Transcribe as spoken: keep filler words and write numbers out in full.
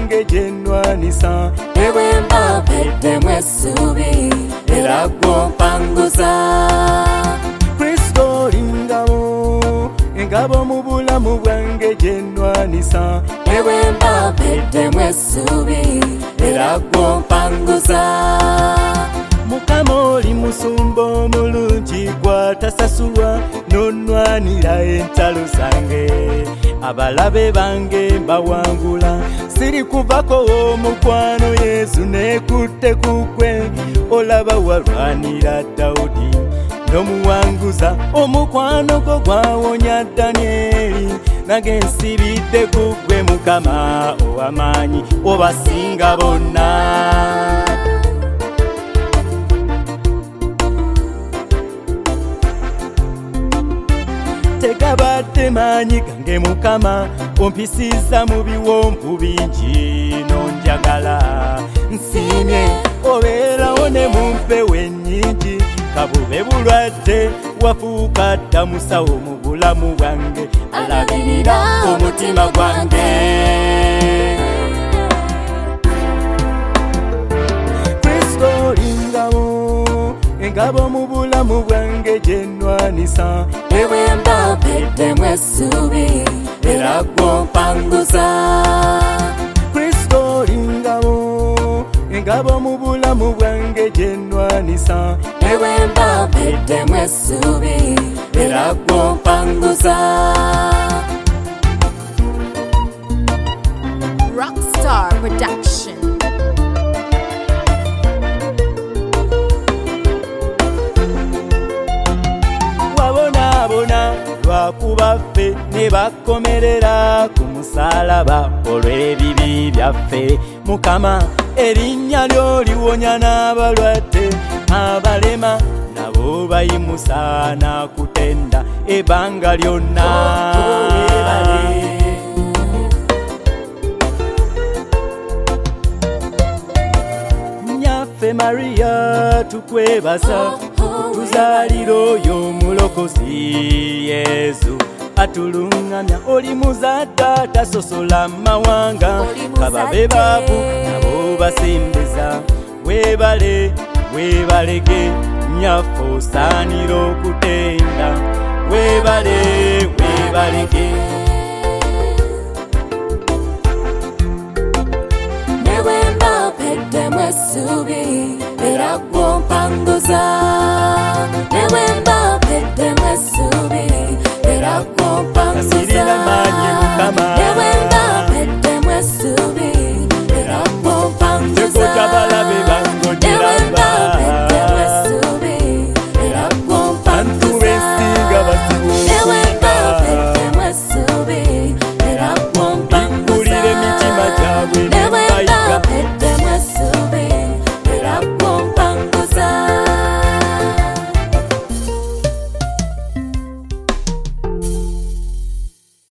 bwange gyenwanisa ewe mbapeddemu essuubi era gw'ompanguza. Kristo oli ngabo, engabo mu bulamu bwange gyenwanisa ewe mbapeddemu essuubi era gw'ompanguza. Mukama oli musumba omulungi gwatasasulwa nonwanira entalo zange, abalabe bange mbawangula, siri kuvako omukwano Yesu nekutte kukwe, olaba walwanira Dawudi nomuwanguza, omukwano gwo gwawonya Danyeri, nange nsibidde kukwe Mukama ow'amaanyi obasinga bonna. Tegabadde maanyi gange Mukama, ompisiza mu biwonvu bingi nonjagala, nsiimye obeerawo ne mu mpewo ennyingi, kabube bulwadde wafuuka dda musawo mu bulamu bwange, alabirira omutima gwange. Kristo oli ngabo, engabo mu bulamu bwange gyenwanisa ewe mbapeddemu essuubi era gw'ompanguza. Kristo oli ngabo, engabo mu bulamu bwange gyenwanisa ewe mbapeddemu essuubi era gw'ompanguza. Rockstar Production. Wabonaabona lwakuba ffe ne bakomerera ku musaalaba olw'ebibi byaffe, Mukama erinnya lyo liwonya n'abalwadde, abalema nabo bayimusa nakutenda ebbanga lyonna. Nnyaffe Mariya tukwebaza, tuzaalira oyo omulokozi Yesu atuluŋŋamya, oli muzadde atasosola mawanga, kababe baavu nabo basembeza, weebale weebalege nnyaffe osaanira okutenda, weebale weebalege. Ewe mbapeddemu essuubi era gw'ompanguza, ewe mbapeddemu essuubi era gw'ompanguza.